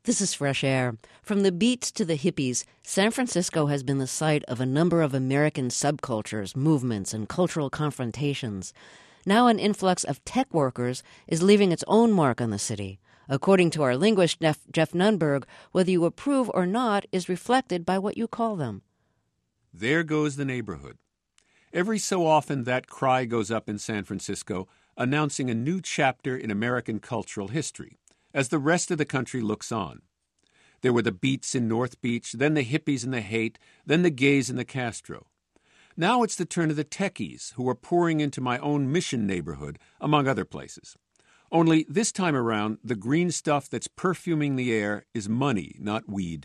This is Fresh Air. From the beats to the hippies, San Francisco has been the site of a number of American subcultures, movements, and cultural confrontations. Now an influx of tech workers is leaving its own mark on the city. According to our linguist Jeff Nunberg, whether you approve or not is reflected by what you call them. There goes the neighborhood. Every so often that cry goes up in San Francisco, announcing a new chapter in American cultural history, as the rest of the country looks on. There were the Beats in North Beach, then the hippies and the hate, then the gays in the Castro. Now it's the turn of the techies, who are pouring into my own Mission neighborhood, among other places. Only this time around, the green stuff that's perfuming the air is money, not weed.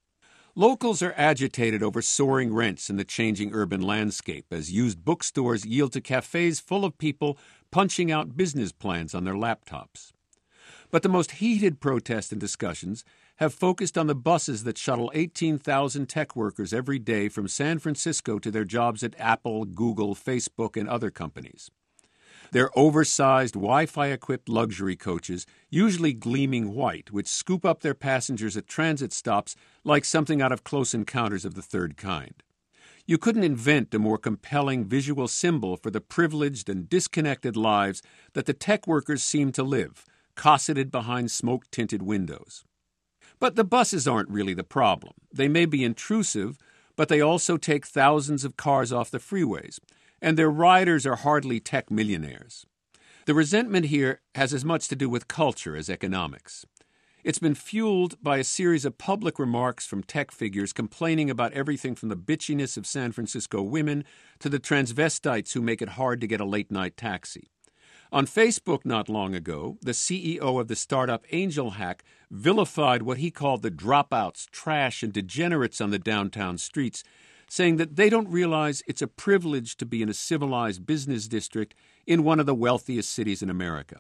Locals are agitated over soaring rents in the changing urban landscape as used bookstores yield to cafes full of people punching out business plans on their laptops. But the most heated protests and discussions have focused on the buses that shuttle 18,000 tech workers every day from San Francisco to their jobs at Apple, Google, Facebook, and other companies. They're oversized, Wi-Fi-equipped luxury coaches, usually gleaming white, which scoop up their passengers at transit stops like something out of Close Encounters of the Third Kind. You couldn't invent a more compelling visual symbol for the privileged and disconnected lives that the tech workers seem to live, cosseted behind smoke-tinted windows. But the buses aren't really the problem. They may be intrusive, but they also take thousands of cars off the freeways, and their riders are hardly tech millionaires. The resentment here has as much to do with culture as economics. It's been fueled by a series of public remarks from tech figures complaining about everything from the bitchiness of San Francisco women to the transvestites who make it hard to get a late-night taxi. On Facebook not long ago, the CEO of the startup Angel Hack vilified what he called the dropouts, trash, and degenerates on the downtown streets, saying that they don't realize it's a privilege to be in a civilized business district in one of the wealthiest cities in America.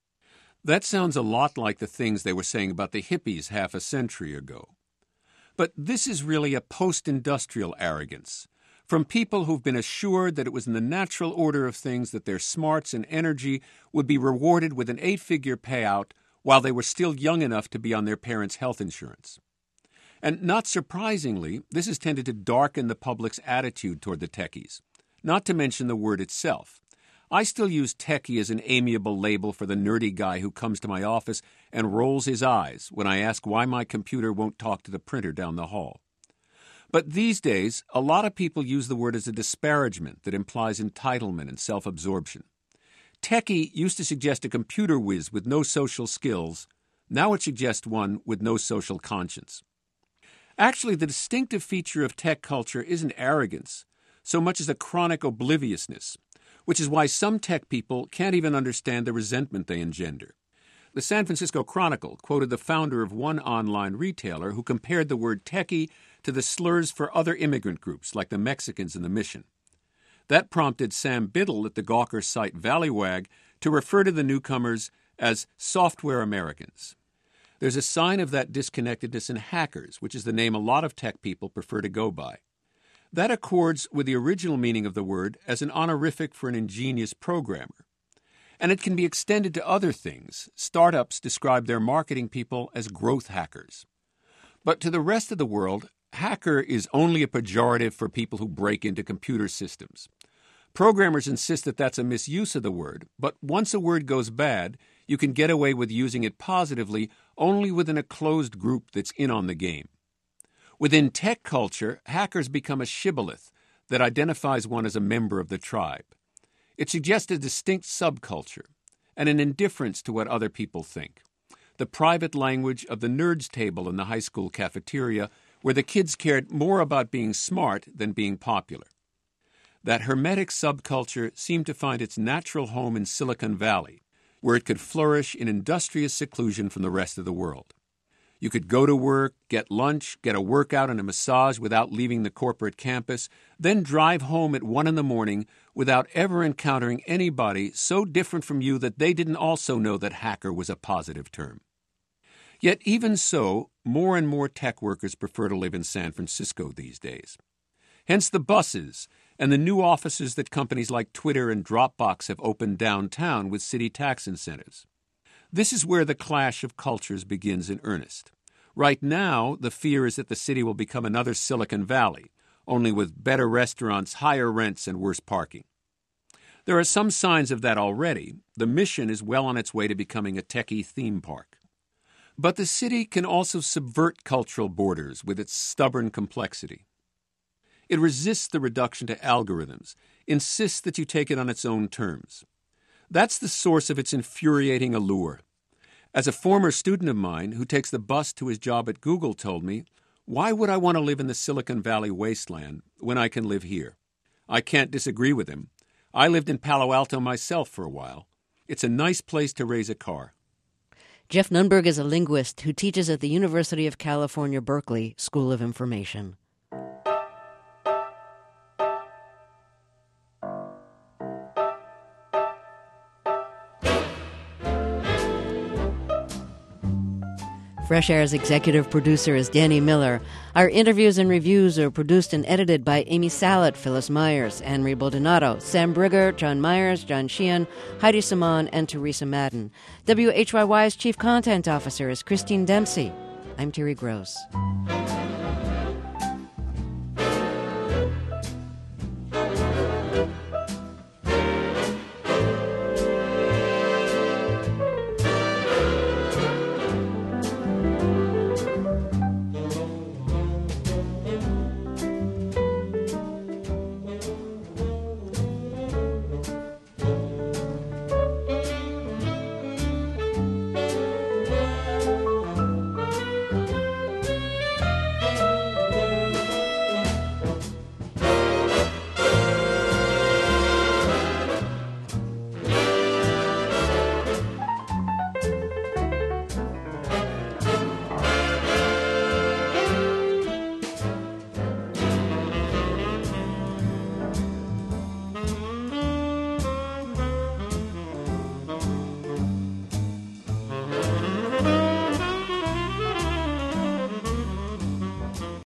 That sounds a lot like the things they were saying about the hippies half a century ago. But this is really a post-industrial arrogance, from people who've been assured that it was in the natural order of things that their smarts and energy would be rewarded with an 8-figure payout while they were still young enough to be on their parents' health insurance. And not surprisingly, this has tended to darken the public's attitude toward the techies, not to mention the word itself. I still use techie as an amiable label for the nerdy guy who comes to my office and rolls his eyes when I ask why my computer won't talk to the printer down the hall. But these days, a lot of people use the word as a disparagement that implies entitlement and self-absorption. Techie used to suggest a computer whiz with no social skills. Now it suggests one with no social conscience. Actually, the distinctive feature of tech culture isn't arrogance, so much as a chronic obliviousness, which is why some tech people can't even understand the resentment they engender. The San Francisco Chronicle quoted the founder of one online retailer who compared the word techie to the slurs for other immigrant groups like the Mexicans in the Mission. That prompted Sam Biddle at the Gawker site Valleywag to refer to the newcomers as software Americans. There's a sign of that disconnectedness in hackers, which is the name a lot of tech people prefer to go by. That accords with the original meaning of the word as an honorific for an ingenious programmer. And it can be extended to other things. Startups describe their marketing people as growth hackers. But to the rest of the world, hacker is only a pejorative for people who break into computer systems. Programmers insist that that's a misuse of the word, but once a word goes bad, you can get away with using it positively only within a closed group that's in on the game. Within tech culture, hackers become a shibboleth that identifies one as a member of the tribe. It suggests a distinct subculture and an indifference to what other people think. The private language of the nerds table in the high school cafeteria where the kids cared more about being smart than being popular. That hermetic subculture seemed to find its natural home in Silicon Valley, where it could flourish in industrious seclusion from the rest of the world. You could go to work, get lunch, get a workout and a massage without leaving the corporate campus, then drive home at 1 a.m. without ever encountering anybody so different from you that they didn't also know that hacker was a positive term. Yet even so, more and more tech workers prefer to live in San Francisco these days. Hence the buses and the new offices that companies like Twitter and Dropbox have opened downtown with city tax incentives. This is where the clash of cultures begins in earnest. Right now, the fear is that the city will become another Silicon Valley, only with better restaurants, higher rents, and worse parking. There are some signs of that already. The Mission is well on its way to becoming a techie theme park. But the city can also subvert cultural borders with its stubborn complexity. It resists the reduction to algorithms, insists that you take it on its own terms. That's the source of its infuriating allure. As a former student of mine who takes the bus to his job at Google told me, why would I want to live in the Silicon Valley wasteland when I can live here? I can't disagree with him. I lived in Palo Alto myself for a while. It's a nice place to raise a car. Jeff Nunberg is a linguist who teaches at the University of California, Berkeley School of Information. Fresh Air's executive producer is Danny Miller. Our interviews and reviews are produced and edited by Amy Salet, Phyllis Myers, Anne-Marie Baldonado, Sam Brigger, John Myers, John Sheehan, Heidi Simon, and Teresa Madden. WHYY's chief content officer is Christine Dempsey. I'm Terry Gross.